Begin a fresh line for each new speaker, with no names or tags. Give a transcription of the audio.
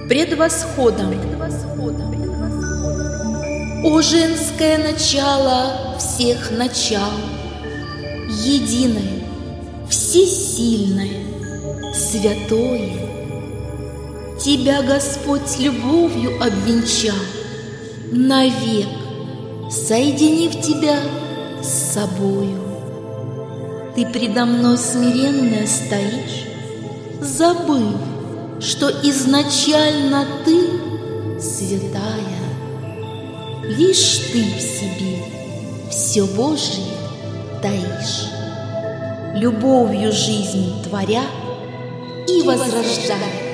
пред восходом. О женское начало всех начал, единое, всесильное, святое, Тебя Господь любовью обвенчал, навек соединив Тебя с собою. Ты предо мной смиренно стоишь, забыв, что изначально Ты святая. Лишь Ты в себе все Божие таишь, любовью жизнь творя и возрождая.